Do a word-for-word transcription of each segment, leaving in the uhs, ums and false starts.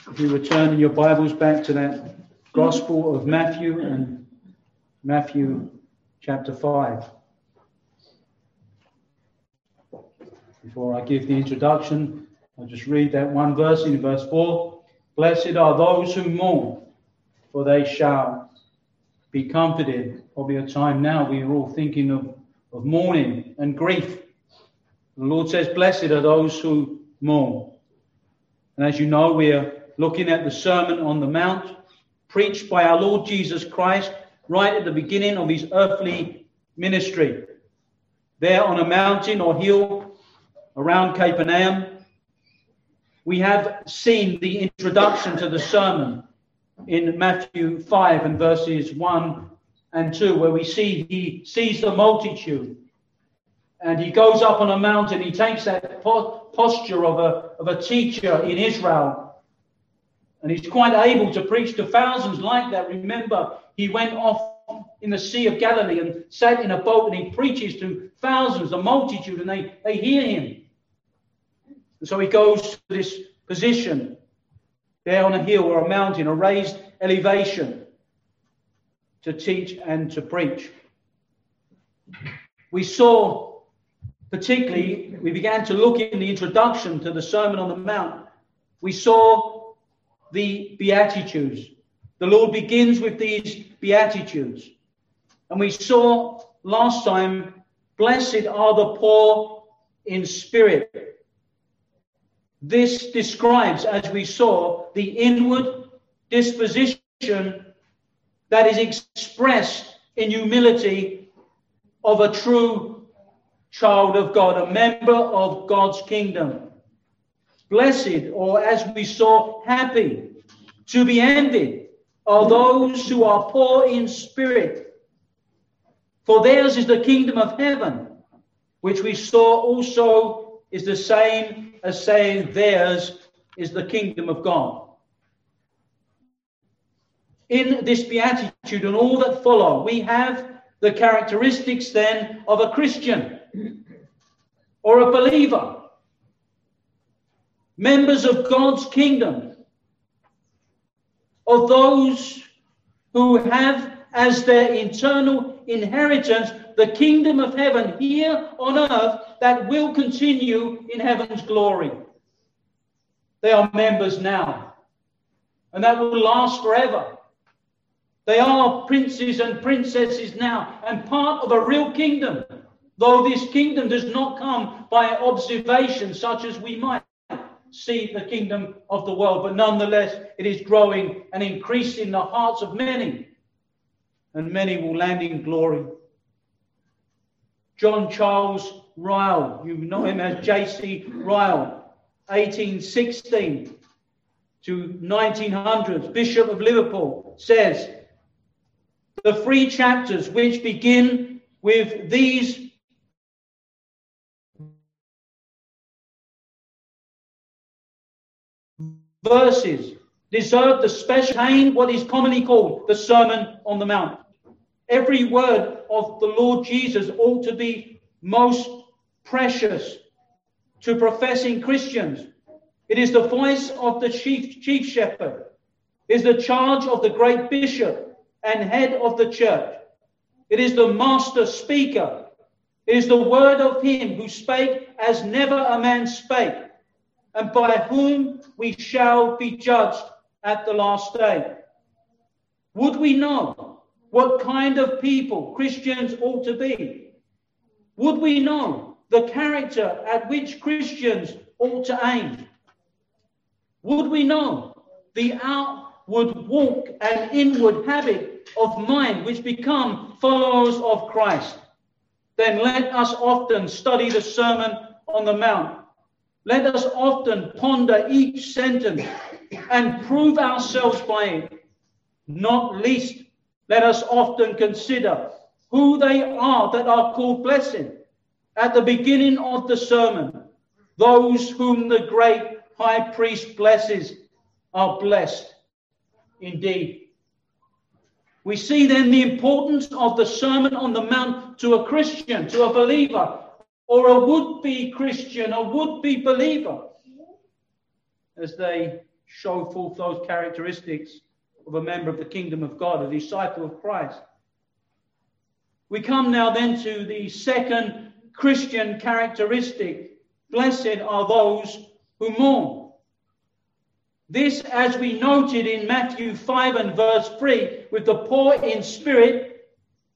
If you return in your Bibles back to that Gospel of Matthew and Matthew chapter five. Before I give the introduction, I'll just read that one verse in verse four. Blessed are those who mourn, for they shall be comforted. Probably a time now we are all thinking of, of mourning and grief. The Lord says, blessed are those who mourn. And as you know, we are looking at the Sermon on the Mount, preached by our Lord Jesus Christ right at the beginning of his earthly ministry. There on a mountain or hill around Capernaum, we have seen the introduction to the sermon in Matthew five and verses one and two, where we see he sees the multitude and he goes up on a mountain. He takes that po- posture of a, of a teacher in Israel. And he's quite able to preach to thousands like that. Remember, he went off in the Sea of Galilee and sat in a boat and he preaches to thousands, a multitude, and they, they hear him. And so he goes to this position there on a hill or a mountain, a raised elevation, to teach and to preach. We saw, particularly, we began to look in the introduction to the Sermon on the Mount. We saw the Beatitudes. The Lord begins with these Beatitudes. And we saw last time, blessed are the poor in spirit. This describes, as we saw, the inward disposition that is expressed in humility of a true child of God, a member of God's kingdom. Blessed, or as we saw, happy, to be envied, are those who are poor in spirit, for theirs is the kingdom of heaven, which we saw also is the same as saying theirs is the kingdom of God. In this beatitude and all that follow, we have the characteristics then of a Christian or a believer, members of God's kingdom, of those who have as their internal inheritance the kingdom of heaven here on earth that will continue in heaven's glory. They are members now, and that will last forever. They are princes and princesses now, and part of a real kingdom, though this kingdom does not come by observation such as we might see the kingdom of the world, but nonetheless it is growing and increasing the hearts of many, and many will land in glory. John Charles Ryle, you know him as J C Ryle, eighteen sixteen to nineteen hundreds, Bishop of Liverpool, says, the three chapters which begin with these verses deserve the special name, what is commonly called the Sermon on the Mount. Every word of the Lord Jesus ought to be most precious to professing Christians. It is the voice of the chief, chief shepherd. It is the charge of the great bishop and head of the church. It is the master speaker. It is the word of him who spake as never a man spake, and by whom we shall be judged at the last day. Would we know what kind of people Christians ought to be? Would we know the character at which Christians ought to aim? Would we know the outward walk and inward habit of mind which become followers of Christ? Then let us often study the Sermon on the Mount. Let us often ponder each sentence and prove ourselves by it. Not least, let us often consider who they are that are called blessed at the beginning of the sermon. Those whom the great high priest blesses are blessed indeed. We see then the importance of the Sermon on the Mount to a Christian, to a believer, or a would-be Christian, a would-be believer, as they show forth those characteristics of a member of the kingdom of God, a disciple of Christ. We come now then to the second Christian characteristic. Blessed are those who mourn. This, as we noted in Matthew five and verse three, with the poor in spirit,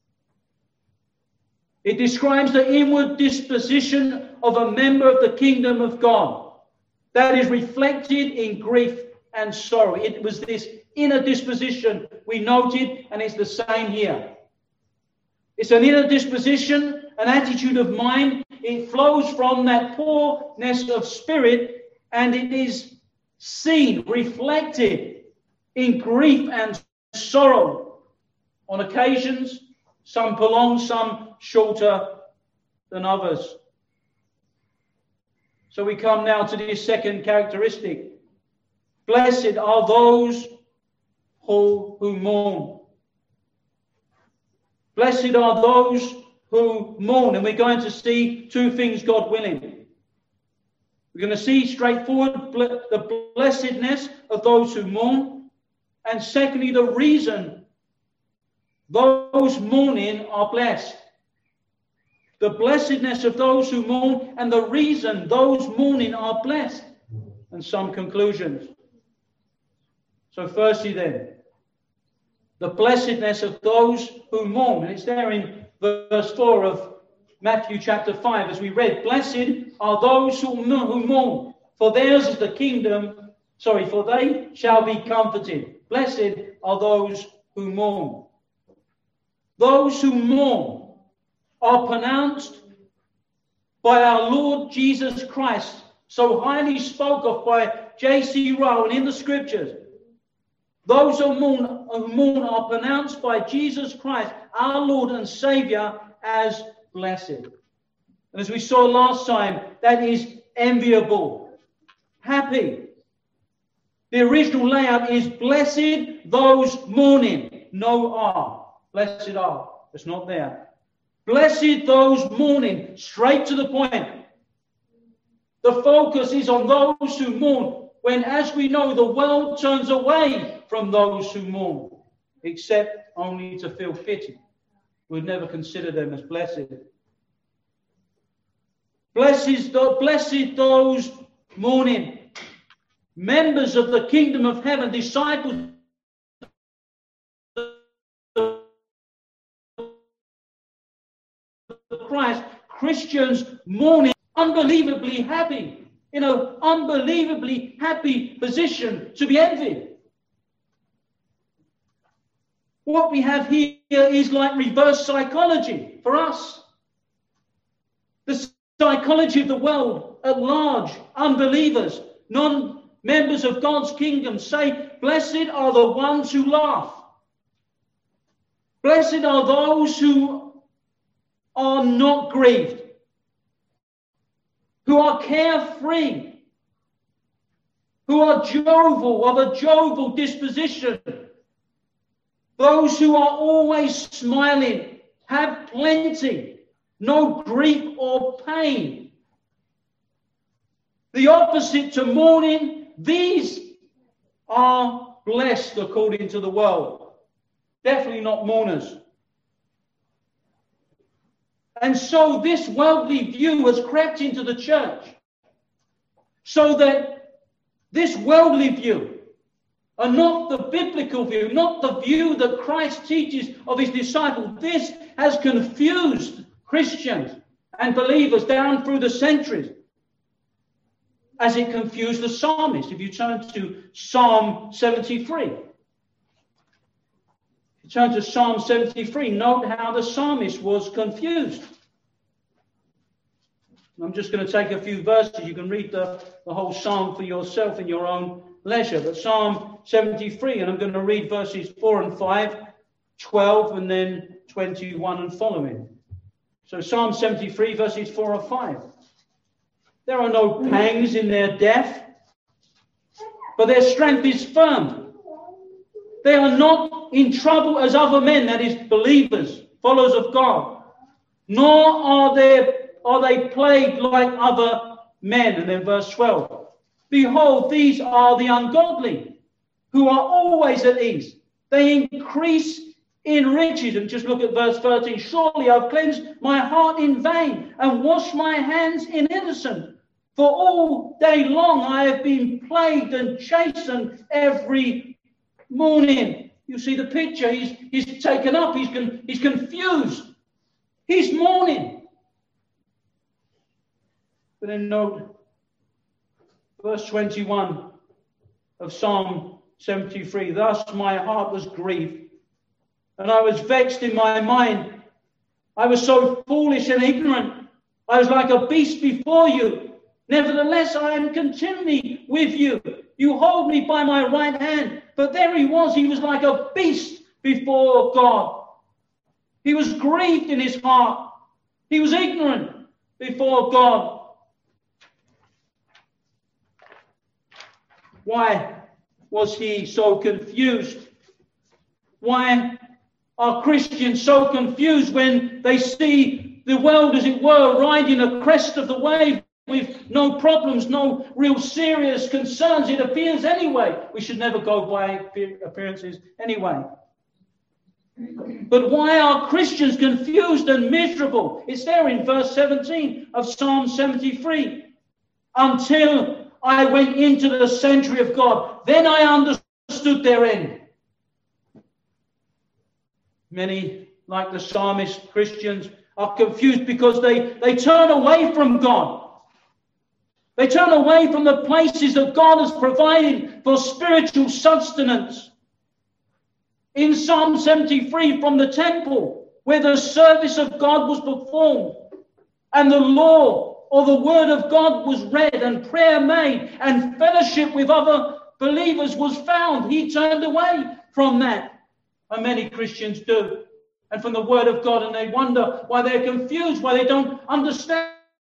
it describes the inward disposition of a member of the kingdom of God that is reflected in grief and sorrow. It was this inner disposition we noted, and it's the same here. It's an inner disposition, an attitude of mind. It flows from that poorness of spirit, and it is seen, reflected in grief and sorrow. On occasions, some prolonged, some shorter than others. So we come now to this second characteristic. Blessed are those who, who mourn. Blessed are those who mourn. And we're going to see two things, God willing. We're going to see straightforward the blessedness of those who mourn. And secondly, the reason those mourning are blessed. The blessedness of those who mourn and the reason those mourning are blessed. And some conclusions. So firstly then, the blessedness of those who mourn. And it's there in verse four of Matthew chapter five, as we read. Blessed are those who mourn, for theirs is the kingdom, sorry, for they shall be comforted. Blessed are those who mourn. Those who mourn are pronounced by our Lord Jesus Christ, so highly spoke of by J C Ryle and in the scriptures. Those who mourn, who mourn are pronounced by Jesus Christ, our Lord and Saviour, as blessed. And as we saw last time, that is enviable, happy. The original layout is blessed those mourning. No R. Blessed are. It's not there. Blessed those mourning. Straight to the point. The focus is on those who mourn, when, as we know, the world turns away from those who mourn, except only to feel pity. We'd never consider them as blessed. Blessed, blessed those mourning, members of the kingdom of heaven, disciples of Christ, Christians mourning, unbelievably happy, in an unbelievably happy position to be envied. What we have here is like reverse psychology for us. The psychology of the world at large, unbelievers, non-members of God's kingdom say, blessed are the ones who laugh. Blessed are those who are not grieved, who are carefree, who are jovial, of a jovial disposition. Those who are always smiling, have plenty, no grief or pain. The opposite to mourning, these are blessed according to the world. Definitely not mourners. And so this worldly view has crept into the church, so that this worldly view, and not the biblical view, not the view that Christ teaches of his disciples, this has confused Christians and believers down through the centuries, as it confused the psalmist. If you turn to Psalm seventy-three, if you turn to Psalm seventy-three, note how the psalmist was confused. I'm just going to take a few verses. You can read the, the whole psalm for yourself in your own leisure. But Psalm seventy-three, and I'm going to read verses four and five, twelve, and then twenty-one and following. So Psalm seventy-three, verses four and five. There are no pangs in their death, but their strength is firm. They are not in trouble as other men, that is, believers, followers of God, nor are they, are they plagued like other men. And then verse twelve. Behold, these are the ungodly, who are always at ease. They increase in riches. And just look at verse thirteen. Surely I've cleansed my heart in vain and washed my hands in innocence. For all day long I have been plagued and chastened every morning. You see the picture. He's, he's taken up. He's, con, he's confused. He's mourning. But then note verse twenty-one of Psalm seventy-three. Thus my heart was grieved, and I was vexed in my mind. I was so foolish and ignorant. I was like a beast before you. Nevertheless, I am continually with you. You hold me by my right hand. But there he was. He was like a beast before God. He was grieved in his heart. He was ignorant before God. Why was he so confused? Why are Christians so confused when they see the world, as it were, riding a crest of the wave with no problems, no real serious concerns? It appears anyway. We should never go by appearances anyway. But why are Christians confused and miserable? It's there in verse seventeen of Psalm seventy-three. Until I went into the sanctuary of God, then I understood their end. Many, like the psalmist, Christians, are confused because they, they turn away from God. They turn away from the places that God has provided for spiritual sustenance. In Psalm seventy-three, from the temple, where the service of God was performed, and the law or the word of God was read, and prayer made, and fellowship with other believers was found, he turned away from that. And many Christians do. And from the word of God, and they wonder why they're confused, why they don't understand.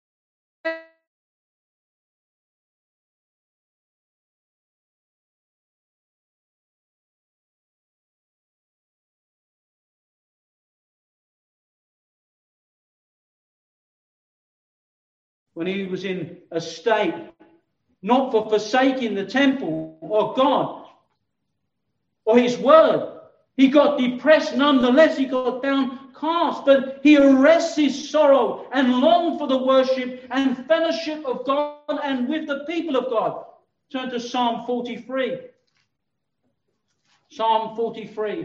When he was in a state, not for forsaking the temple or God or his word, he got depressed nonetheless. He got downcast, but he arrests his sorrow and longed for the worship and fellowship of God and with the people of God. Turn to Psalm forty-three. Psalm forty-three.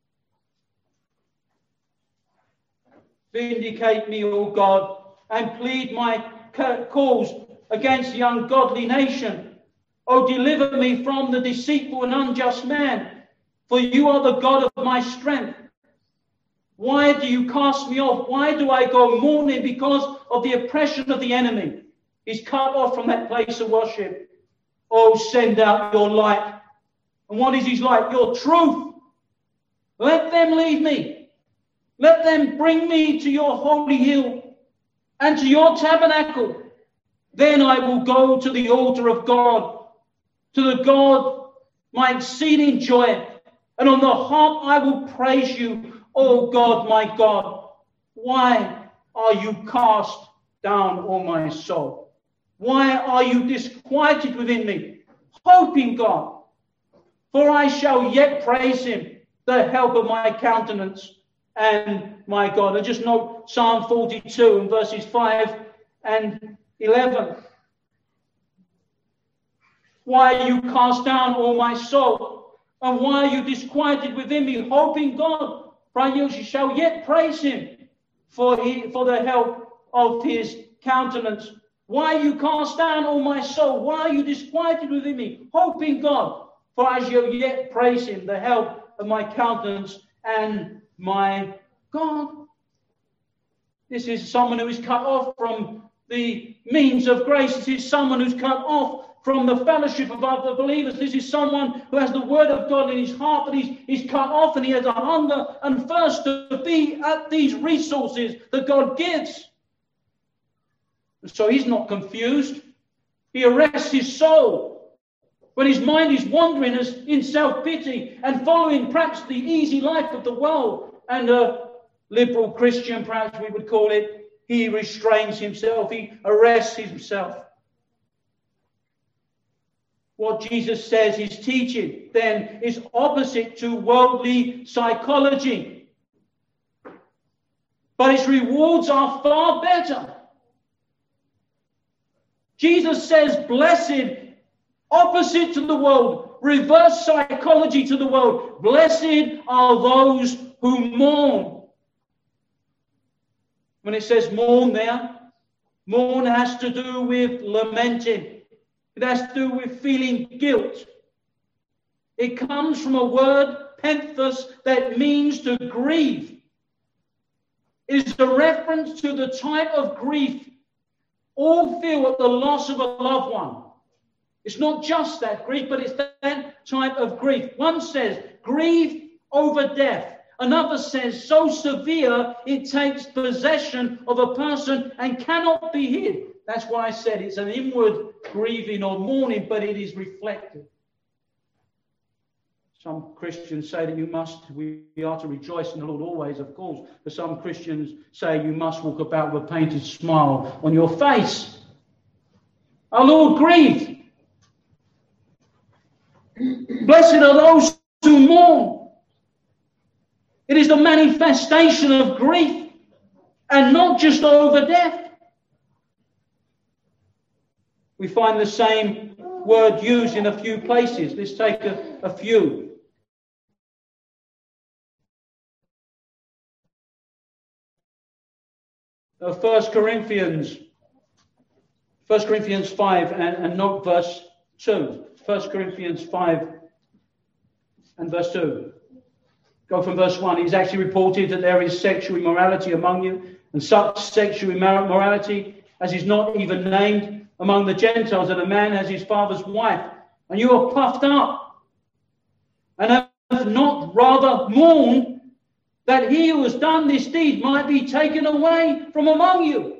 Vindicate me, O God, and plead my cause against the ungodly nation. O deliver me from the deceitful and unjust man, for you are the God of my strength. Why do you cast me off? Why do I go mourning because of the oppression of the enemy? He's cut off from that place of worship. Oh, send out your light. And what is his light? Your truth. Let them lead me. Let them bring me to your holy hill and to your tabernacle. Then I will go to the altar of God, to the God, my exceeding joy. And on the harp I will praise you, O God, my God. Why are you cast down, O my soul? Why are you disquieted within me? Hope in God, for I shall yet praise him, the help of my countenance and my God. And just note Psalm forty-two and verses five and eleven. Why are you cast down, O my soul? And why are you disquieted within me? Hope in God, for I shall yet praise him for, he, for the help of his countenance. Why are you cast down, O my soul? Why are you disquieted within me? Hope in God, for I shall yet praise him, the help of my countenance and my God. This is someone who is cut off from the means of grace. This is someone who's cut off from the fellowship of other believers. This is someone who has the word of God in his heart, but he's, he's cut off and he has a hunger and thirst to be at these resources that God gives. And so he's not confused. He arrests his soul when his mind is wandering as in self-pity and following perhaps the easy life of the world and a liberal Christian, perhaps we would call it. He restrains himself. He arrests himself. what Jesus says he's teaching then is opposite to worldly psychology. But its rewards are far better. Jesus says, blessed, opposite to the world, reverse psychology to the world. Blessed are those who mourn. When it says mourn there, mourn has to do with lamenting. It has to do with feeling guilt. It comes from a word, penthus, that means to grieve. It is a reference to the type of grief all feel at the loss of a loved one. It's not just that grief, but it's that type of grief. One says, grief over death. Another says, so severe it takes possession of a person and cannot be hid. That's why I said it's an inward grieving or mourning, but it is reflective. Some Christians say that you must, we are to rejoice in the Lord always, of course. But some Christians say you must walk about with a painted smile on your face. Our Lord grieved. Blessed are those who mourn. It is the manifestation of grief and not just over death. We find the same word used in a few places. Let's take a, a few. Uh, First Corinthians, First Corinthians five and, and not verse two. First Corinthians five and verse two. Go from verse one. It is actually reported that there is sexual immorality among you, and such sexual immorality as is not even named among the Gentiles, that a man has his father's wife, and you are puffed up, and have not rather mourned that he who has done this deed might be taken away from among you.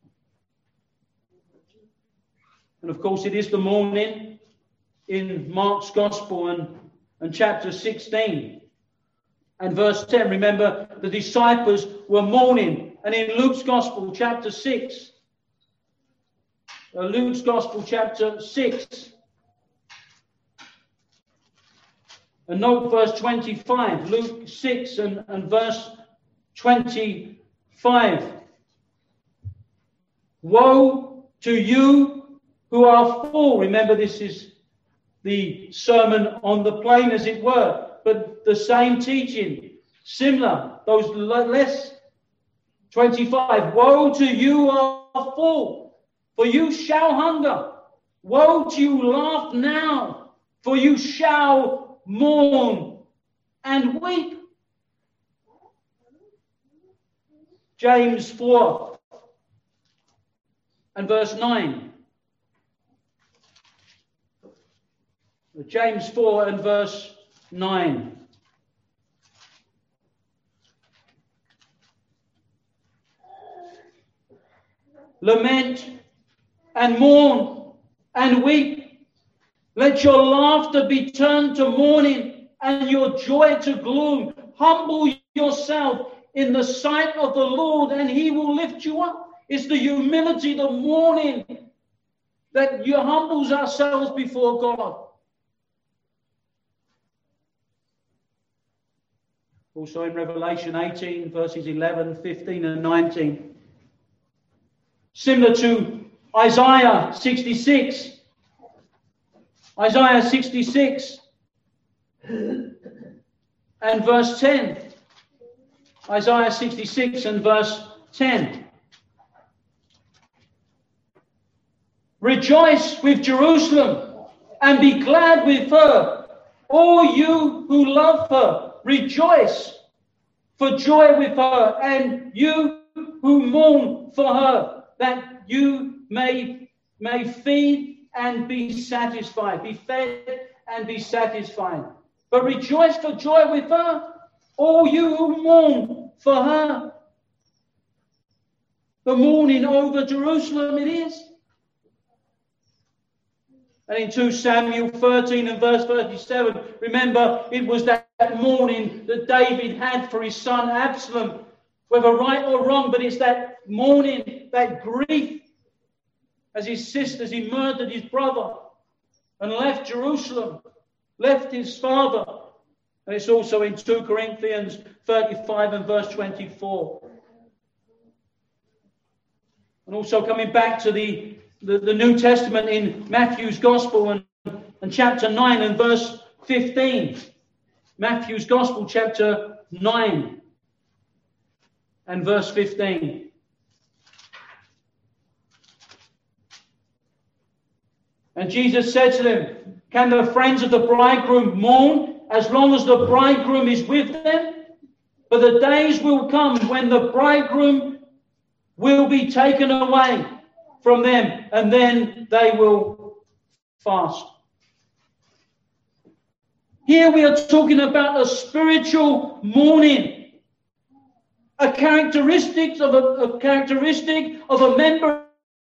And of course, it is the mourning in Mark's Gospel and, and chapter sixteen and verse ten. Remember, the disciples were mourning. And in Luke's Gospel, chapter six, uh, Luke's Gospel, chapter six, and note verse twenty-five, Luke six and, and verse twenty-five. Woe to you who are full. Remember, this is the Sermon on the Plain, as it were, but the same teaching, similar, those less. twenty-five. Woe to you who are full, for you shall hunger. Woe to you who laugh now, for you shall mourn and weep. James four and verse nine. James four and verse nine. Lament and mourn and weep. Let your laughter be turned to mourning and your joy to gloom. Humble yourself in the sight of the Lord and he will lift you up. It's the humility, the mourning that you humbles ourselves before God. Also in Revelation eighteen, verses eleven, fifteen and nineteen. Similar to Isaiah sixty-six. Isaiah sixty-six and verse ten. Isaiah sixty-six and verse ten. Rejoice with Jerusalem and be glad with her, all you who love her. Rejoice for joy with her, and you who mourn for her, that you may, may feed and be satisfied. Be fed and be satisfied. But rejoice for joy with her, all you who mourn for her. The mourning over Jerusalem it is. And in Second Samuel thirteen and verse thirty-seven, remember, it was that mourning that David had for his son Absalom, whether right or wrong, but it's that mourning, that grief, as his sisters, he murdered his brother. and left Jerusalem, left his father. And it's also in two Corinthians thirty-five and verse twenty-four. And also coming back to the, the, the New Testament in Matthew's Gospel and, and chapter nine and verse fifteen. Matthew's Gospel chapter nine and verse fifteen. And Jesus said to them, "Can the friends of the bridegroom mourn as long as the bridegroom is with them? But the days will come when the bridegroom will be taken away from them, and then they will fast." Here we are talking about a spiritual mourning, a characteristic of a, a characteristic of a member.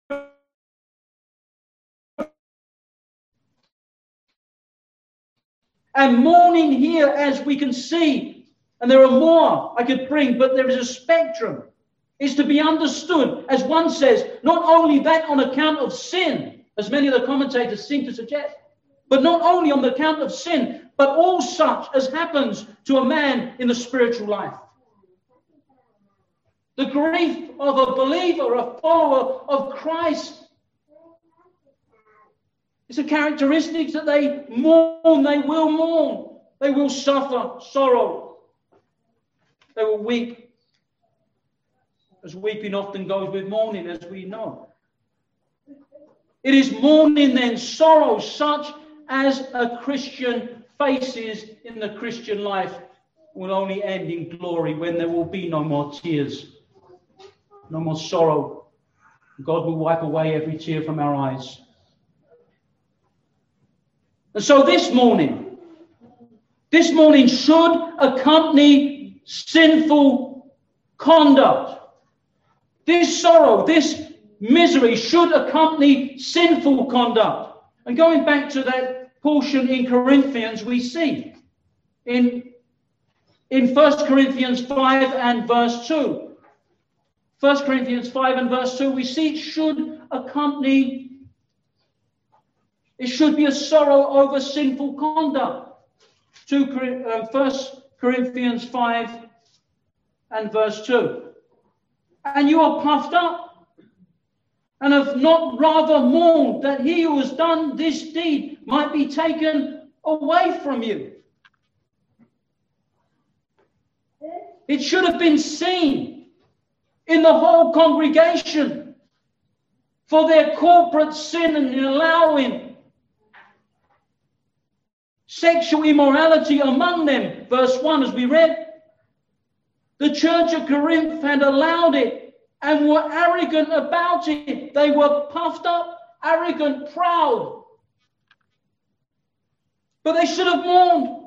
And mourning here, as we can see, and there are more I could bring, but there is a spectrum, is to be understood, as one says, not only that on account of sin, as many of the commentators seem to suggest, but not only on the account of sin, but all such as happens to a man in the spiritual life. The grief of a believer, a follower of Christ, it's a characteristic that they mourn, they will mourn, they will suffer sorrow, they will weep, as weeping often goes with mourning, as we know. It is mourning then, sorrow such as a Christian faces in the Christian life will only end in glory, when there will be no more tears, no more sorrow. God will wipe away every tear from our eyes. And so this morning, this morning should accompany sinful conduct. This sorrow, this misery should accompany sinful conduct. And going back to that portion in Corinthians, we see in, in First Corinthians five and verse two. First Corinthians five and verse two, we see it should accompany, it should be a sorrow over sinful conduct. First Corinthians five and verse two. And you are puffed up, and have not rather mourned that he who has done this deed might be taken away from you. It should have been seen in the whole congregation for their corporate sin and in allowing sexual immorality among them. Verse one, as we read, the church of Corinth had allowed it and were arrogant about it. They were puffed up, arrogant, proud. But they should have mourned.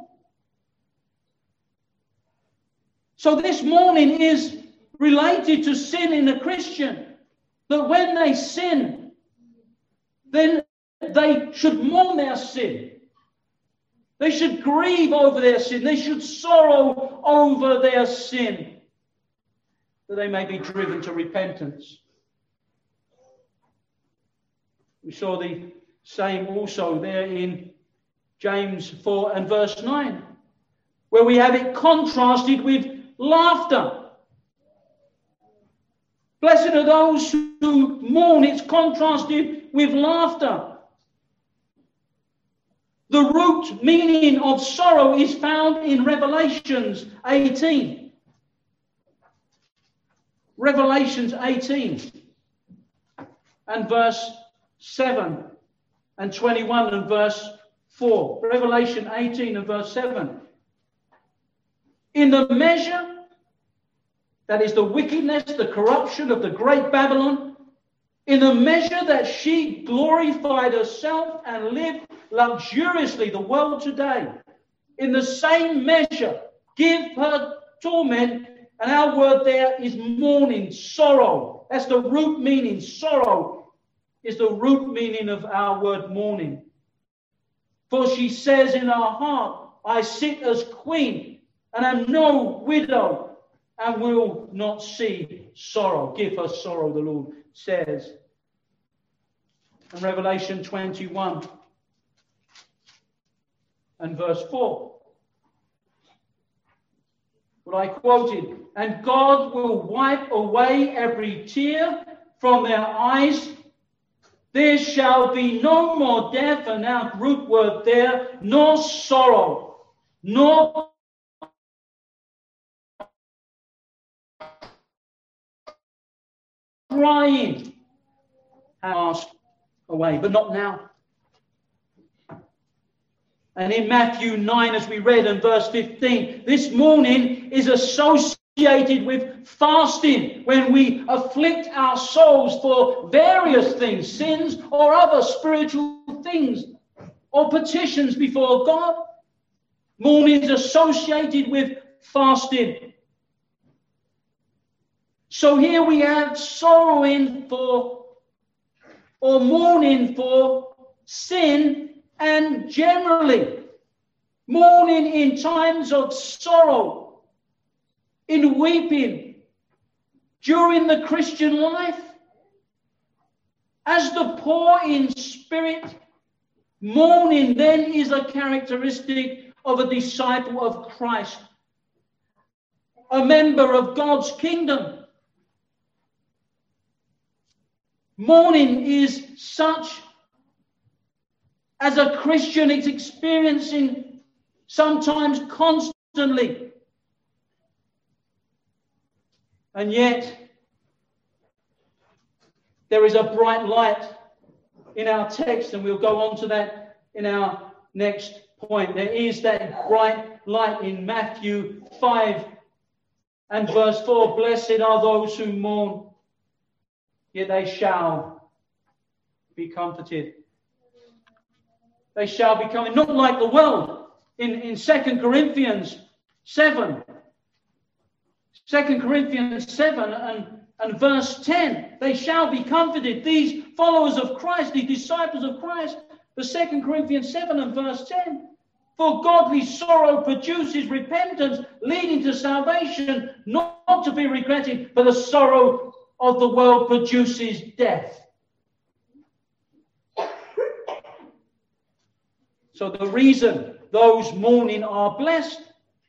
So this mourning is related to sin in a Christian. That when they sin, then they should mourn their sin. They should grieve over their sin. They should sorrow over their sin, that they may be driven to repentance. We saw the same also there in James four and verse nine, where we have it contrasted with laughter. Blessed are those who mourn. It's contrasted with laughter. The root meaning of sorrow is found in Revelations eighteen. Revelations eighteen and verse seven and twenty-one and verse four. Revelation eighteen and verse seven. In the measure, that is the wickedness, the corruption of the great Babylon, in the measure that she glorified herself and lived luxuriously the world today, in the same measure, give her torment, and our word there is mourning, sorrow. That's the root meaning. Sorrow is the root meaning of our word mourning. For she says in her heart, I sit as queen, and am no widow, and will not see sorrow. Give her sorrow, the Lord says. In Revelation twenty-one and verse four. What I quoted, and God will wipe away every tear from their eyes. There shall be no more death, and our root word there, nor sorrow, nor crying. Passed away, but not now. And in Matthew nine, as we read in verse fifteen, this mourning is associated with fasting, when we afflict our souls for various things, sins or other spiritual things, or petitions before God. Mourning is associated with fasting. So here we have sorrowing for, or mourning for sin, and generally mourning in times of sorrow, in weeping during the Christian life. As the poor in spirit, mourning then is a characteristic of a disciple of Christ, a member of God's kingdom. Mourning is such as a Christian is experiencing sometimes constantly. And yet, there is a bright light in our text, and we'll go on to that in our next point. There is that bright light in Matthew five and verse four. Blessed are those who mourn, yet they shall be comforted. They shall be comforted, not like the world. In, in Second Corinthians seven, Second Corinthians seven and, and verse ten, they shall be comforted. These followers of Christ, these disciples of Christ, the Second Corinthians seven and verse ten, for godly sorrow produces repentance, leading to salvation, not, not to be regretted, but the sorrow of the world produces death. So the reason those mourning are blessed,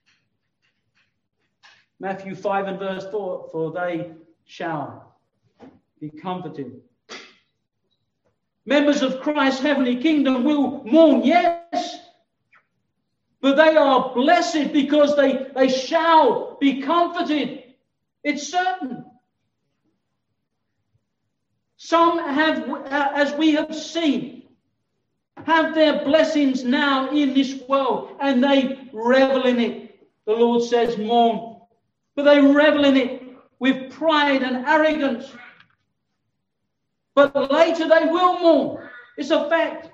Matthew five and verse four, for they shall be comforted. Members of Christ's heavenly kingdom will mourn, yes, but they are blessed because they, they shall be comforted. It's certain. Some have, as we have seen, have their blessings now in this world, and they revel in it. The Lord says, mourn. But they revel in it with pride and arrogance. But later they will mourn. It's a fact.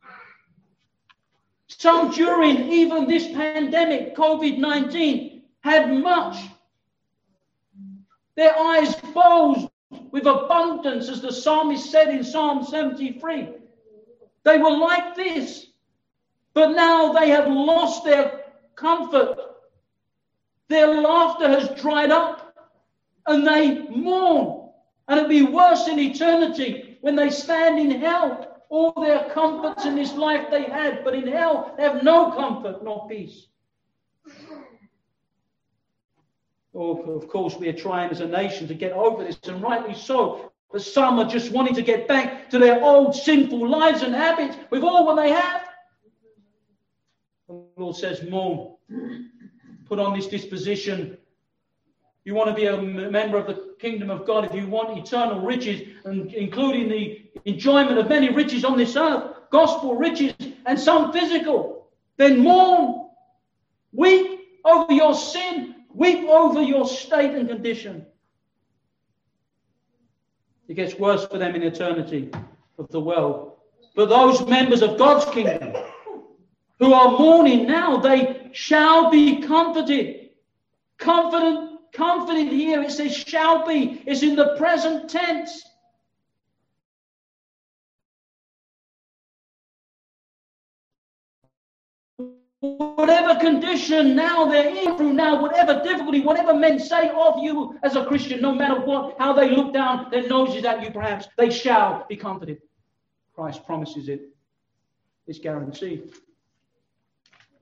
Some during even this pandemic, COVID nineteen, had much. Their eyes bulged with abundance, as the psalmist said in Psalm seventy-three. They were like this, but now they have lost their comfort. Their laughter has dried up, and they mourn. And it'll be worse in eternity when they stand in hell. All their comforts in this life they had, but in hell they have no comfort nor peace. Oh, of course, we are trying as a nation to get over this, and rightly so. But some are just wanting to get back to their old sinful lives and habits with all what they have. The Lord says, mourn. Put on this disposition. You want to be a member of the kingdom of God, if you want eternal riches, and including the enjoyment of many riches on this earth, gospel riches, and some physical, then mourn. Weep over your sin. Weep over your state and condition. It gets worse for them in eternity of the world. But those members of God's kingdom who are mourning now, they shall be comforted. Confident, comforted here, it says shall be. It's in the present tense. Whatever condition now they're in through now, whatever difficulty, whatever men say of you as a Christian, no matter what, how they look down their noses at you perhaps, they shall be comforted. Christ promises it. It's guaranteed.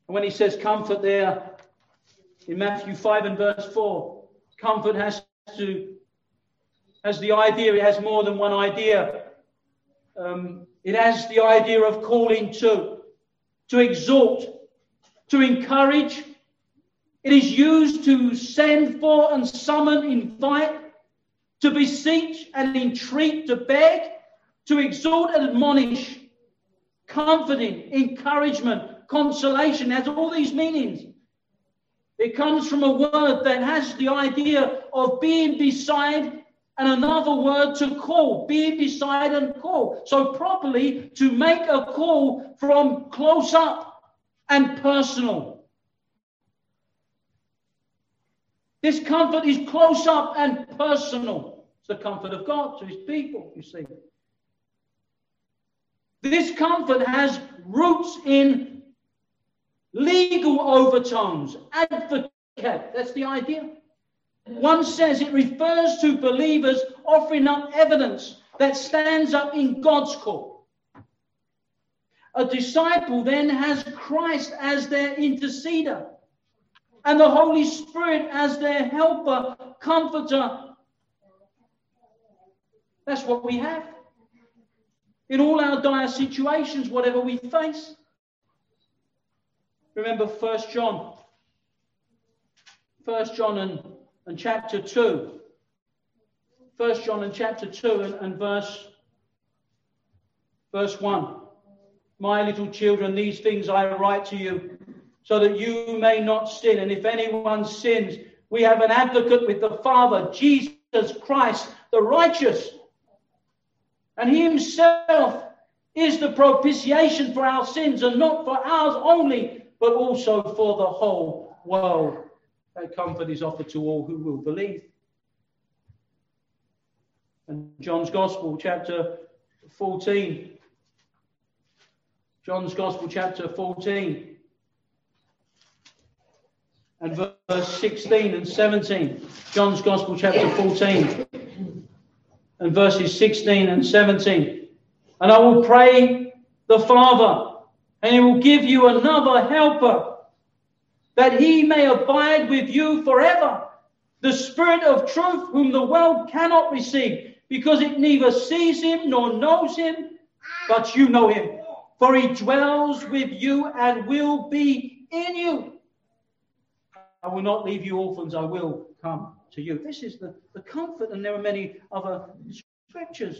And when he says comfort there in Matthew five and verse four, comfort has to has the idea, it has more than one idea. Um, it has the idea of calling to, to exhort, to encourage. It is used to send for and summon, invite, to beseech and entreat, to beg, to exhort and admonish, comforting, encouragement, consolation. It has all these meanings. It comes from a word that has the idea of being beside and another word to call, be beside and call. So properly to make a call from close up and personal. This comfort is close up and personal. It's the comfort of God to his people, you see. This comfort has roots in legal overtones, advocate. That's the idea. One says it refers to believers offering up evidence that stands up in God's court. A disciple then has Christ as their interceder and the Holy Spirit as their helper, comforter. That's what we have. In all our dire situations, whatever we face. Remember First John. First John and, and chapter two. First John and chapter two and, and verse, verse one. My little children, these things I write to you, so that you may not sin. And if anyone sins, we have an advocate with the Father, Jesus Christ, the righteous. And he himself is the propitiation for our sins, and not for ours only, but also for the whole world. That comfort is offered to all who will believe. And John's Gospel, chapter fourteen. John's Gospel, chapter fourteen. And verse sixteen and seventeen. John's Gospel, chapter fourteen. And verses sixteen and seventeen. And I will pray the Father, and he will give you another helper, that he may abide with you forever. The Spirit of truth, whom the world cannot receive, because it neither sees him nor knows him, but you know him. For he dwells with you and will be in you. I will not leave you orphans, I will come to you. This is the, the comfort, and there are many other scriptures.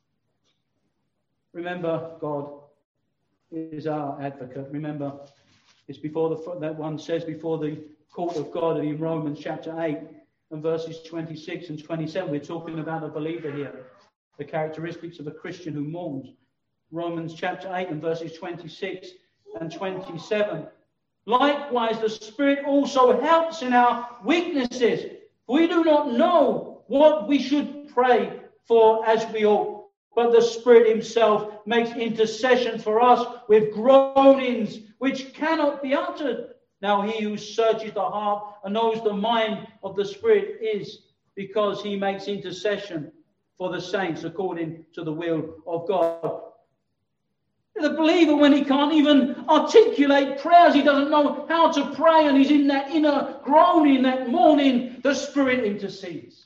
Remember, God is our advocate. Remember, it's before the that one says before the court of God in Romans chapter eight and verses twenty-six and twenty-seven. We're talking about a believer here, the characteristics of a Christian who mourns. Romans chapter eight and verses twenty-six and twenty-seven. Likewise, the Spirit also helps in our weaknesses. We do not know what we should pray for as we ought, but the Spirit himself makes intercession for us with groanings which cannot be uttered. Now he who searches the heart and knows the mind of the Spirit is because he makes intercession for the saints according to the will of God. The believer, when he can't even articulate prayers, he doesn't know how to pray, and he's in that inner groaning, that mourning, the Spirit intercedes.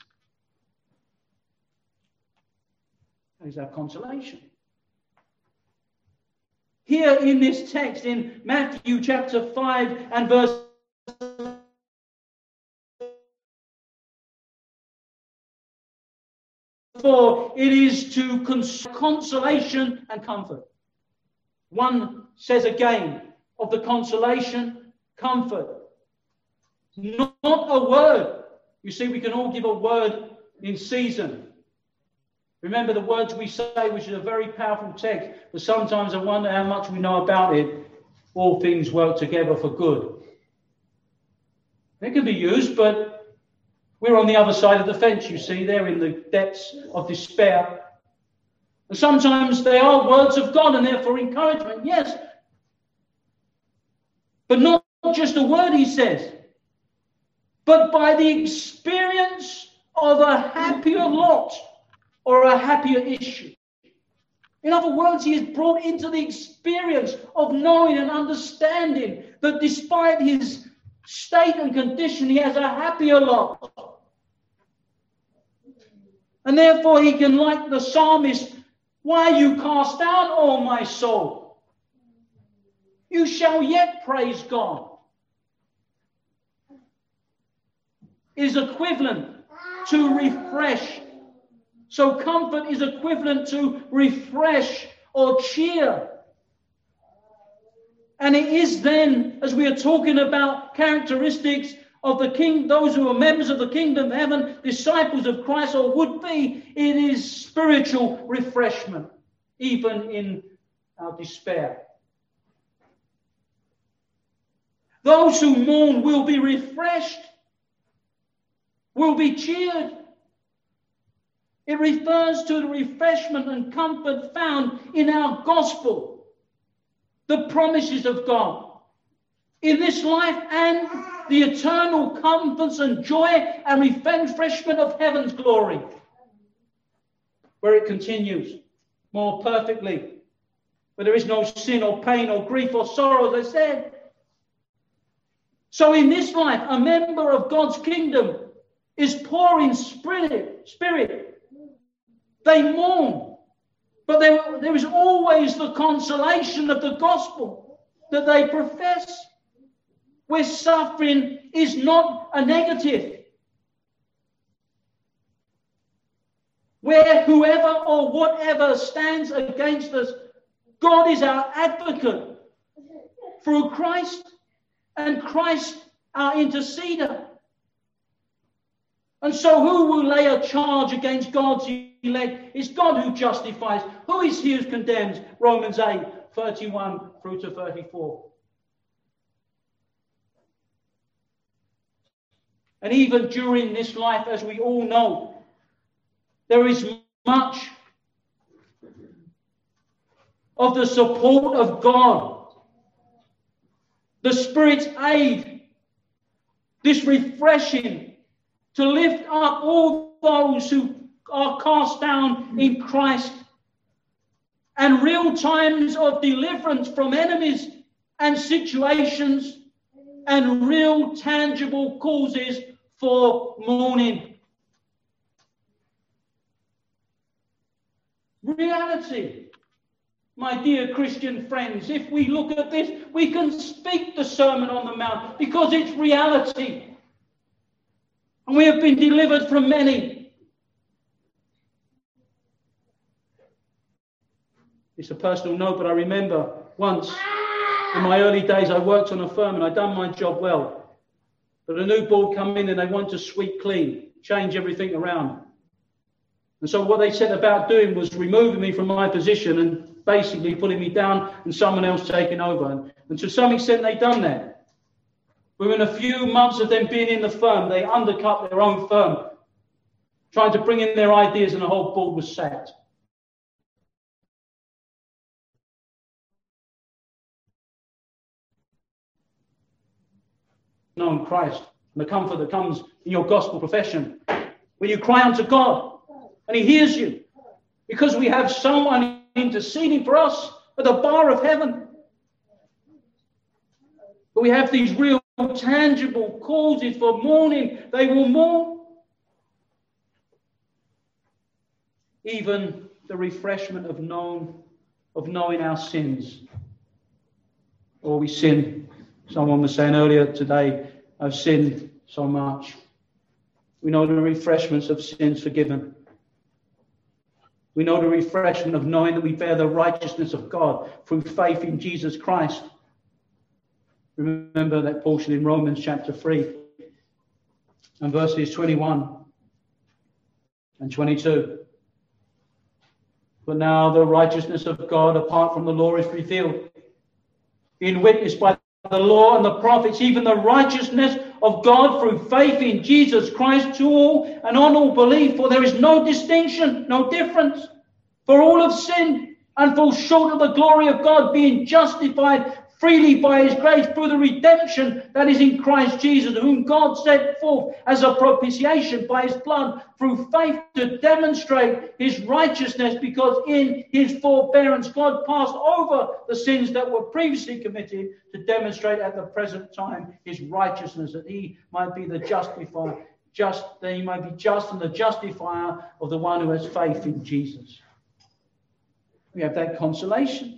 That is our consolation. Here in this text, in Matthew chapter five and verse four, it is to cons- consolation and comfort. One says again of the consolation, comfort. Not a word. You see, we can all give a word in season. Remember the words we say, which is a very powerful text, but sometimes I wonder how much we know about it. All things work together for good. It can be used, but we're on the other side of the fence, you see, they're in the depths of despair. And sometimes they are words of God and therefore encouragement, yes. But not just a word, he says, but by the experience of a happier lot or a happier issue. In other words, he is brought into the experience of knowing and understanding that despite his state and condition, he has a happier lot. And therefore he can, like the psalmist, why are you cast down, O my soul? You shall yet praise God. Is equivalent to refresh. So comfort is equivalent to refresh or cheer. And it is then, as we are talking about characteristics of the king, those who are members of the kingdom of heaven, disciples of Christ, or would be, it is spiritual refreshment, even in our despair. Those who mourn will be refreshed, will be cheered. It refers to the refreshment and comfort found in our gospel, the promises of God in this life, and the eternal comforts and joy and refreshment of heaven's glory, where it continues more perfectly, where there is no sin or pain or grief or sorrow, as I said. So in this life, a member of God's kingdom is poor in spirit. spirit. They mourn, but there, there is always the consolation of the gospel that they profess, where suffering is not a negative, where whoever or whatever stands against us, God is our advocate through Christ, and Christ our interceder. And so who will lay a charge against God's elect? It's God who justifies. Who is he who condemns? Romans eight, thirty-one through to thirty-four. And even during this life, as we all know, there is much of the support of God, the Spirit's aid, this refreshing, to lift up all those who are cast down in Christ, and real times of deliverance from enemies and situations, and real tangible causes for mourning. Reality, my dear Christian friends, if we look at this, we can speak the Sermon on the Mount because it's reality. And we have been delivered from many. It's a personal note, but I remember once in my early days I worked on a firm and I'd done my job well. But a new board come in and they wanted to sweep clean, change everything around. And so what they set about doing was removing me from my position and basically putting me down and someone else taking over. And, and to some extent they'd done that. Within a few months of them being in the firm, they undercut their own firm, trying to bring in their ideas, and the whole board was sacked. Knowing Christ and the comfort that comes in your gospel profession, when you cry unto God and he hears you, because we have someone interceding for us at the bar of heaven. But we have these real tangible causes for mourning. They will mourn. Even the refreshment of known, of knowing our sins. Or we sin. Someone was saying earlier today, I've sinned so much. We know the refreshments of sins forgiven. We know the refreshment of knowing that we bear the righteousness of God through faith in Jesus Christ. Remember that portion in Romans chapter three and verses twenty-one and twenty-two. But now the righteousness of God apart from the law is revealed, being witnessed by the law and the prophets, even the righteousness of God through faith in Jesus Christ to all and on all belief. For there is no distinction, no difference. For all have sinned and fall short of the glory of God, being justified freely by his grace through the redemption that is in Christ Jesus, whom God sent forth as a propitiation by his blood through faith to demonstrate his righteousness, because in his forbearance God passed over the sins that were previously committed, to demonstrate at the present time his righteousness, that he might be the justifier, just that he might be just and the justifier of the one who has faith in Jesus. We have that consolation.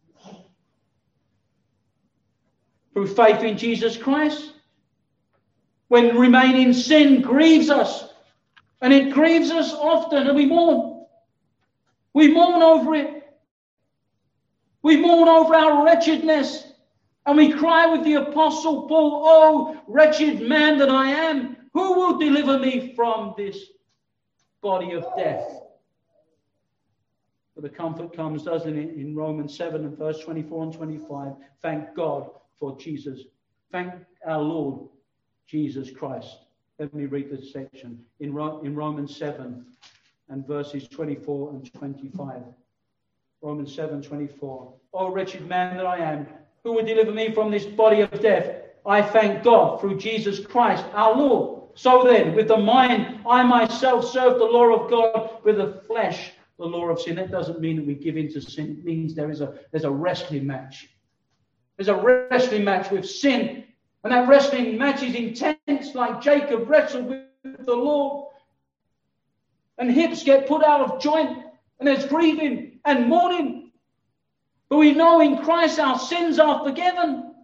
Through faith in Jesus Christ. When remaining sin grieves us, and it grieves us often, and we mourn. We mourn over it. We mourn over our wretchedness, and we cry with the Apostle Paul, "Oh, wretched man that I am, who will deliver me from this body of death?" But the comfort comes, doesn't it, in Romans seven and verse twenty-four and twenty-five. Thank God for Jesus. Thank our Lord Jesus Christ. Let me read this section in, Ro- in Romans seven and verses twenty-four and twenty-five. Romans seven, twenty-four. "O wretched man that I am, who will deliver me from this body of death? I thank God through Jesus Christ our Lord. So then, with the mind, I myself serve the law of God, with the flesh, the law of sin." That doesn't mean that we give in to sin. It means there is a, there's a wrestling match. There's a wrestling match with sin. And that wrestling match is intense, like Jacob wrestled with the Lord. And hips get put out of joint. And there's grieving and mourning. But we know in Christ our sins are forgiven.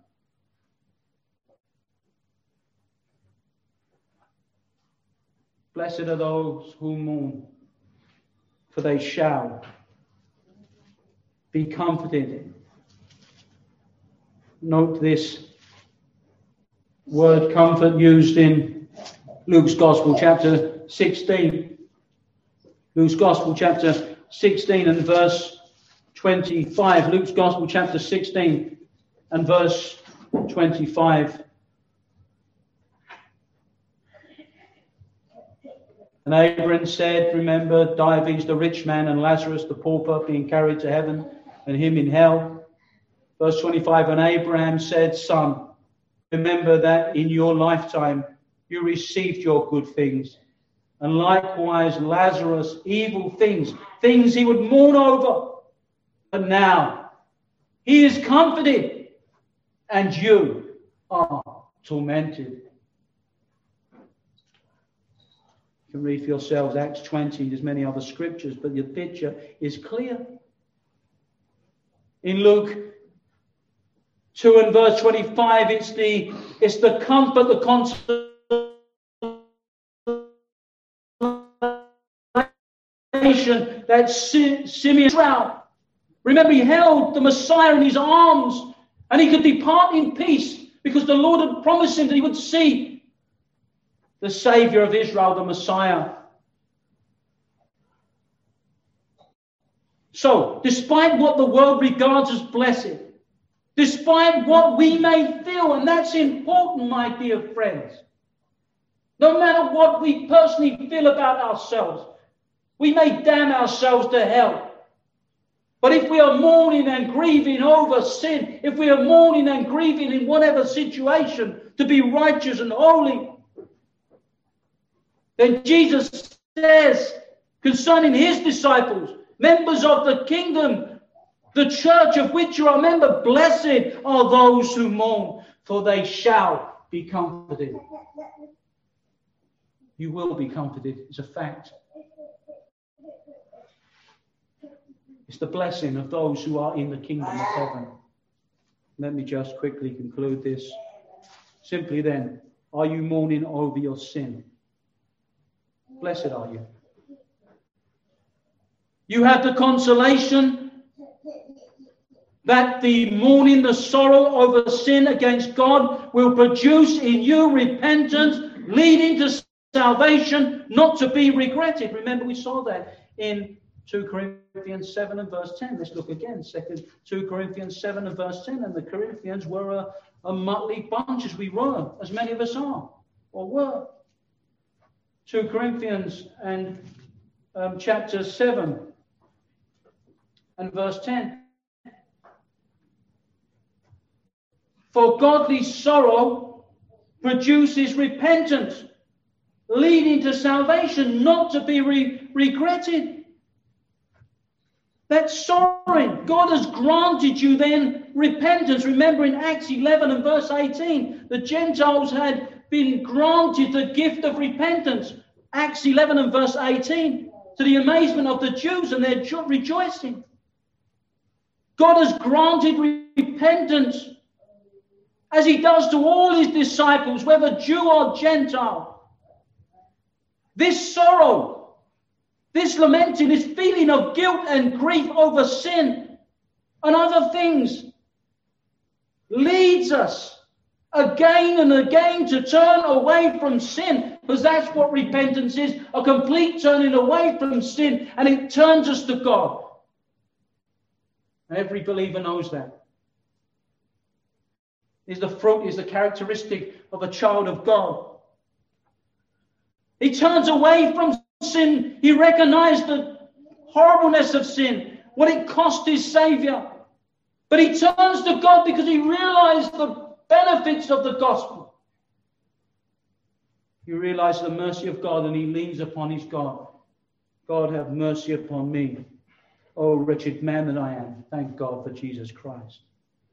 Blessed are those who mourn, for they shall be comforted. Note this word comfort used in Luke's Gospel, chapter sixteen. Luke's Gospel, chapter sixteen and verse twenty-five. Luke's Gospel, chapter sixteen and verse twenty-five. "And Abraham said, remember Dives the rich man and Lazarus the pauper being carried to heaven, and him in hell." Verse twenty-five, "And Abraham said, Son, remember that in your lifetime you received your good things, and likewise Lazarus evil things, things he would mourn over. But now he is comforted, and you are tormented." You can read for yourselves Acts twenty. There's many other scriptures, but the picture is clear. In Luke two and verse twenty-five, it's the it's the comfort, the consolation that Simeon shroud. Remember, he held the Messiah in his arms, and he could depart in peace because the Lord had promised him that he would see the Savior of Israel, the Messiah. So, despite what the world regards as blessed, despite what we may feel, and that's important, my dear friends, no matter what we personally feel about ourselves, we may damn ourselves to hell. But if we are mourning and grieving over sin, if we are mourning and grieving in whatever situation to be righteous and holy, then Jesus says concerning his disciples, members of the kingdom, the church of which you are a member, blessed are those who mourn, for they shall be comforted. You will be comforted. It's a fact. It's the blessing of those who are in the kingdom of heaven. Let me just quickly conclude this. Simply then, are you mourning over your sin? Blessed are you. You have the consolation that the mourning, the sorrow over sin against God will produce in you repentance, leading to salvation, not to be regretted. Remember, we saw that in Second Corinthians seven and verse ten. Let's look again. Second, Second Corinthians seven and verse ten. And the Corinthians were a, a motley bunch, as we were, as many of us are, or were. Second Corinthians and um, chapter seven and verse ten. For godly sorrow produces repentance, leading to salvation, not to be re- regretted. That's sorrowing. God has granted you then repentance. Remember in Acts eleven and verse eighteen, the Gentiles had been granted the gift of repentance. Acts eleven and verse eighteen, to the amazement of the Jews and their jo- rejoicing. God has granted repentance, as he does to all his disciples, whether Jew or Gentile. This sorrow, this lamenting, this feeling of guilt and grief over sin and other things leads us again and again to turn away from sin, because that's what repentance is, a complete turning away from sin, and it turns us to God. Every believer knows that. Is the fruit, is the characteristic of a child of God. He turns away from sin. He recognized the horribleness of sin, what it cost his Savior. But he turns to God because he realized the benefits of the gospel. He realized the mercy of God, and he leans upon his God. God, have mercy upon me, oh wretched man that I am. Thank God for Jesus Christ.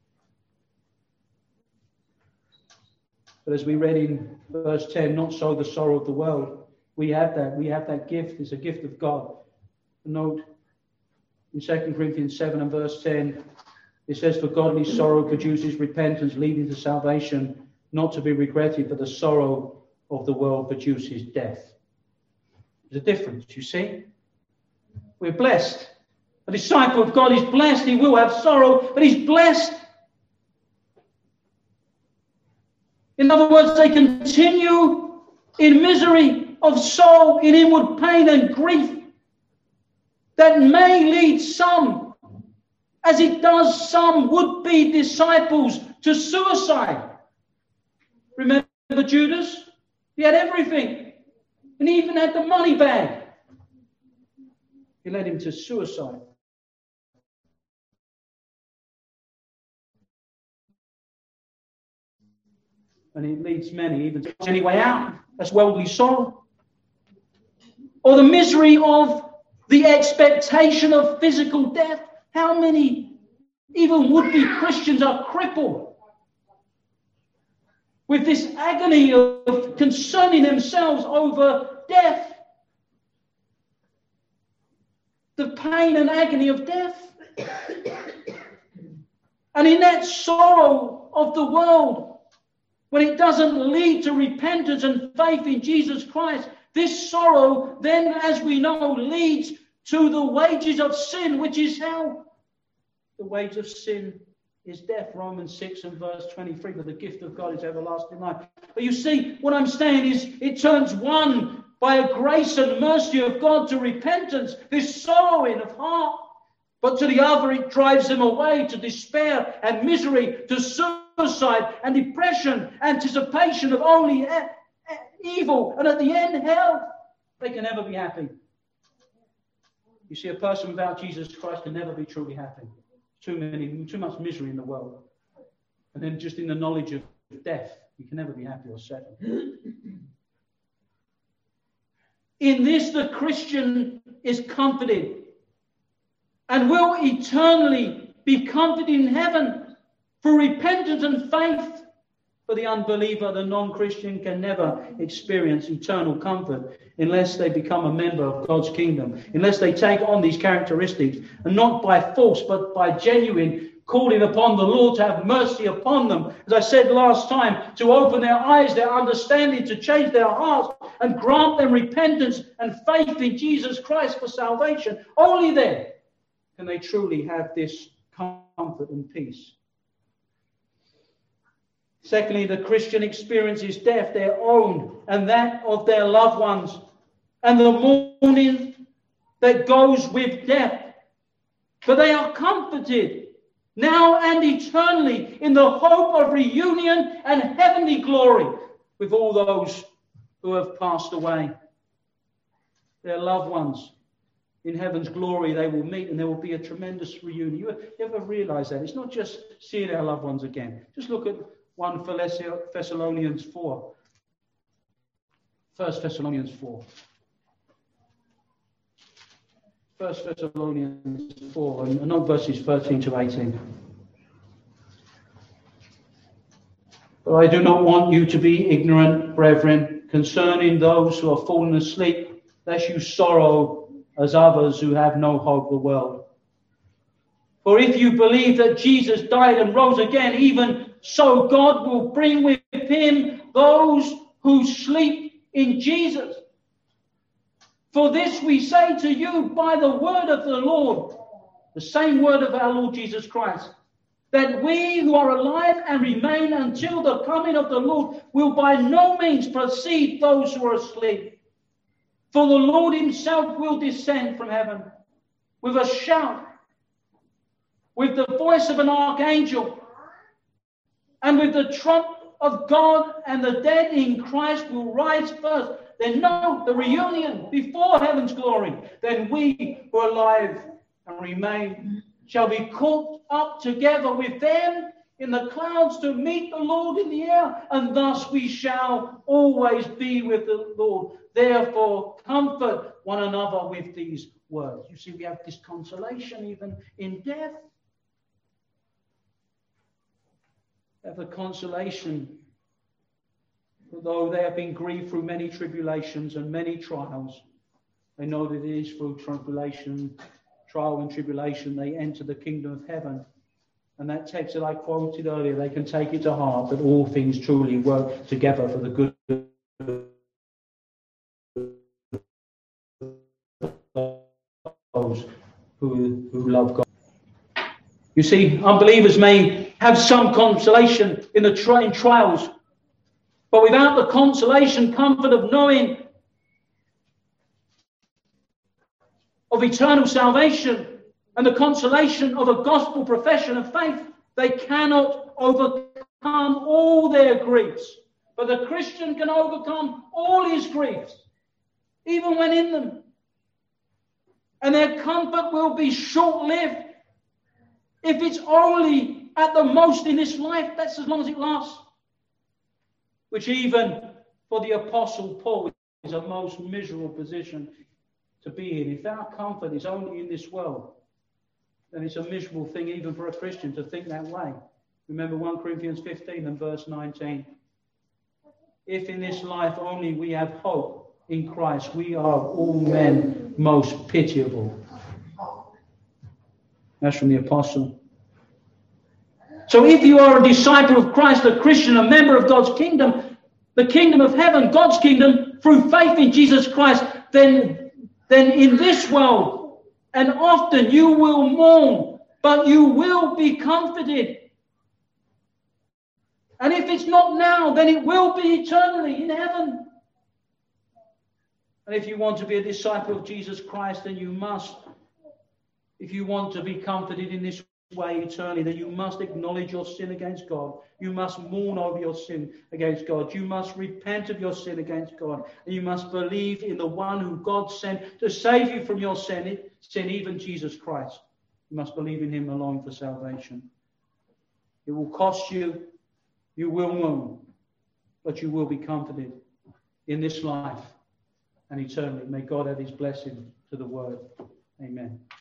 But as we read in verse ten, not so the sorrow of the world. We have that. We have that gift. It's a gift of God. Note in Second Corinthians seven and verse ten, it says, for godly sorrow produces repentance, leading to salvation, not to be regretted, but the sorrow of the world produces death. There's a difference, you see. We're blessed. A disciple of God is blessed. He will have sorrow, but he's blessed. In other words, they continue in misery of soul, in inward pain and grief that may lead some, as it does some would-be disciples, to suicide. Remember Judas? He had everything, and he even had the money bag. He led him to suicide. And it leads many even to any way out. That's worldly sorrow. Or the misery of the expectation of physical death. How many even would-be Christians are crippled with this agony of concerning themselves over death? The pain and agony of death. And in that sorrow of the world, when it doesn't lead to repentance and faith in Jesus Christ, this sorrow then, as we know, leads to the wages of sin, which is hell. The wage of sin is death, Romans six and verse twenty-three, but the gift of God is everlasting life. But you see, what I'm saying is, it turns one by a grace and mercy of God to repentance, this sorrowing of heart. But to the other, it drives them away to despair and misery, to suicide and depression, anticipation of only e- e- evil, and at the end, hell. They can never be happy. You see, a person without Jesus Christ can never be truly happy. Too many, too much misery in the world. And then just in the knowledge of death, you can never be happy or settled. In this, the Christian is comforted and will eternally be comforted in heaven for repentance and faith. For the unbeliever, the non-Christian, can never experience eternal comfort unless they become a member of God's kingdom, unless they take on these characteristics, and not by force, but by genuine calling upon the Lord to have mercy upon them. As I said last time, to open their eyes, their understanding, to change their hearts, and grant them repentance and faith in Jesus Christ for salvation. Only then can they truly have this comfort and peace. Secondly, the Christian experiences death, their own and that of their loved ones, and the mourning that goes with death. But they are comforted now and eternally in the hope of reunion and heavenly glory with all those who have passed away, their loved ones. In heaven's glory, they will meet and there will be a tremendous reunion. You ever realize that? It's not just seeing our loved ones again. Just look at First Thessalonians four. First Thessalonians four. First Thessalonians four, and not verses thirteen to eighteen. But I do not want you to be ignorant, brethren, concerning those who are fallen asleep, lest you sorrow as others who have no hope of the world. For if you believe that Jesus died and rose again, even so God will bring with him those who sleep in Jesus. For this we say to you by the word of the Lord, the same word of our Lord Jesus Christ, that we who are alive and remain until the coming of the Lord will by no means precede those who are asleep. For the Lord himself will descend from heaven with a shout, with the voice of an archangel, and with the trump of God, and the dead in Christ will rise first. Then know the reunion before heaven's glory. Then we who are alive and remain shall be caught up together with them in the clouds to meet the Lord in the air, and thus we shall always be with the Lord. Therefore, comfort one another with these words. You see, we have this consolation even in death. We have the consolation, though they have been grieved through many tribulations and many trials. They know that it is through tribulation, trial and tribulation, they enter the kingdom of heaven. And that text that I quoted earlier, they can take it to heart that all things truly work together for the good of those who, who love God. You see, unbelievers may have some consolation in the tri- in trials, but without the consolation, comfort of knowing of eternal salvation and the consolation of a gospel profession of faith, they cannot overcome all their griefs. But the Christian can overcome all his griefs, even when in them. And their comfort will be short-lived. If it's only at the most in this life, that's as long as it lasts. Which even for the Apostle Paul is a most miserable position to be in. If our comfort is only in this world, then it's a miserable thing even for a Christian to think that way. Remember First Corinthians fifteen and verse nineteen. If in this life only we have hope in Christ, we are all men most pitiable. That's from the Apostle. So if you are a disciple of Christ, a Christian, a member of God's kingdom, the kingdom of heaven, God's kingdom, through faith in Jesus Christ, then, then in this world, and often you will mourn, but you will be comforted. And if it's not now, then it will be eternally in heaven. And if you want to be a disciple of Jesus Christ, then you must, if you want to be comforted in this way eternally, then you must acknowledge your sin against God. You must mourn over your sin against God. You must repent of your sin against God. And you must believe in the one who God sent to save you from your sin, sin, even Jesus Christ. You must believe in him alone for salvation. It will cost you. You will mourn, but you will be comforted in this life and eternally. May God add his blessing to the word. Amen.